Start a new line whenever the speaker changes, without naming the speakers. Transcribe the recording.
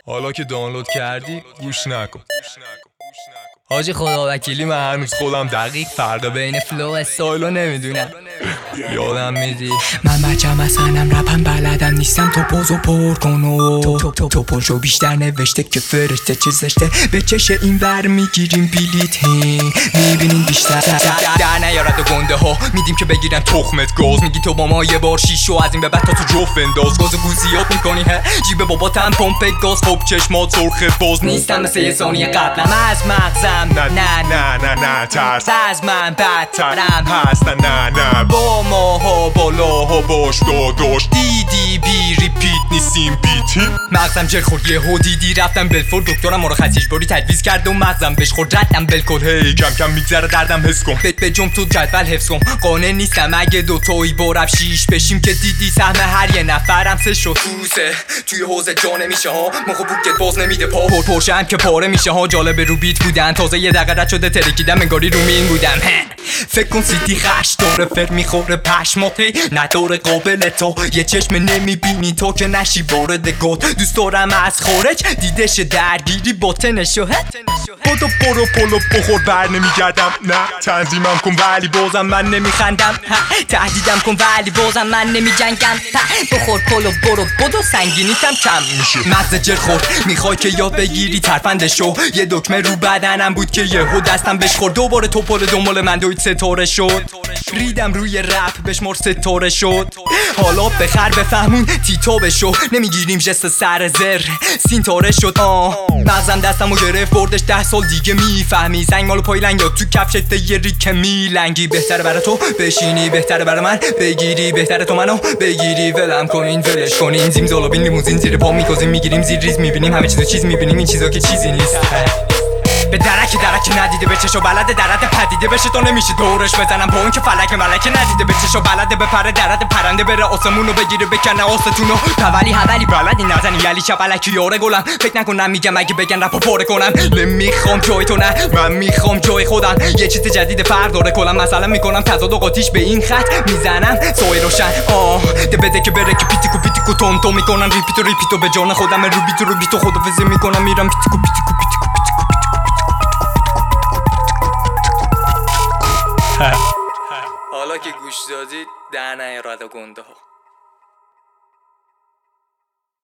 حالا که دانلود کردی گوش نکن. حاجی خدا وکیلی من هنوز خودم دقیق فرق بین فلو و استایلو نمیدونم. یادم میدی
من بچم اصلا رپم بلدم نیستم، تو پوزو پر کن و تو پرشو بیشتر نوشته که فرشته چه زشته. به چش این ور میگیریم بلیت میبینیم بیشتر در نیارد و گنده ها میدیم که بگیرن تخمت گاز. میگی تو با ما یه بار شیشو از این به بعد تا تو جوف انداز. گاز گوزیات میکنی ه جیب باباتم پمپ گاز. خب چشمات سرخ باز نیستم مثل یه ثانیه قبلم از مغزم.
نه ترس
از من بدترم
هستن. نه
با ماها
بالاها باش داداش. دیدی بی ریپیت نیستیم بیتیم.
مغزم جر خورد یهو دیدی رفتم بلفور. دکترم ما رو خسیش باری تجویز کرد و مغزم بهش خورد ردم بلکل.
هی کم کم میگذره دردم حس کن.
به جم تو جدول حفظ کن. قانع نیستم اگه دوتایی برب شیش بشیم که دیدی سهم هر یه نفرم سه شد. توسه توی حوزه جا نمیشه ها. موقع بوکت باز نمیده پا. پرشم که پاره میشه ها. جالب رو بیت بودن تازه یه دقیقه رد شده ترکیدم انگاری رو مین بودم. فکر کن سیتی خش داره فر میخوره پشماتی نداره قابل تو. یه چشم نمیبینی تو که نشی وارد گود. دوست دارم از خارج دیدش درگیری با تنشو.
بودو برو پلو بخور بر نمیگردم. نه تنظیمم کن ولی بازم من
نمیخندم. تهدیدم کن ولی بازم من نمیجنگم. بخور پلو برو بدو سنگینیتم کم میشه. مغز جر خورد میخوای که یاد بگیری ترفندشو. یه دکمه رو بدنم بود که یهو دستم بهش خورد. دوباره تو پل دنبال من دوید ستاره شد. ریدم روی رپ بشمار ستاره شد. حالا بخر بفهمون تیتو بشو. نمیگیریم جست سر زر سینتاره شد. مغزم دستمو گرفت بردش 10 سال دیگه میفهمی. زنگ مالو پایلنگ یا تو کفشت یه ریک میلنگی. بهتره برای تو بشینی بهتره برای من بگیری. بهتره تو منو بگیری ولم کنین ولش کنین. زیم زالابین لیموزین زیر پا میکوزیم میگیریم زیر ریز میبینیم همه چیزو چیز میبینیم. این چیزا که چیزی نیست. به درکی ندیده به چشو بلده درد پدیده بشه تو نمیشه دورش بزنم با اون که فلک ملکه ندیده به چشو بلده بپره درد پرنده بره آسمونو بگیره بکنه آستونو. تولی بلدی نزنی یلی شبلکی یاره گلم. فکر نکنم میگم اگه بگن رپو پاره کنم. نمیخوام جای تو نه من میخوام جای خودم. یه چیز جدید فرق داره کلم مثلا میکنم تضاد و قاطیش به این خط میزنم سوی روشن. ده بده که بره که پیتیکو تون تو میکنن ریپیتو به جان خودم رو بیتو خدافظی میکنم میرم پیتیکو حالا که گوش دادید در نیارد و گنده ها.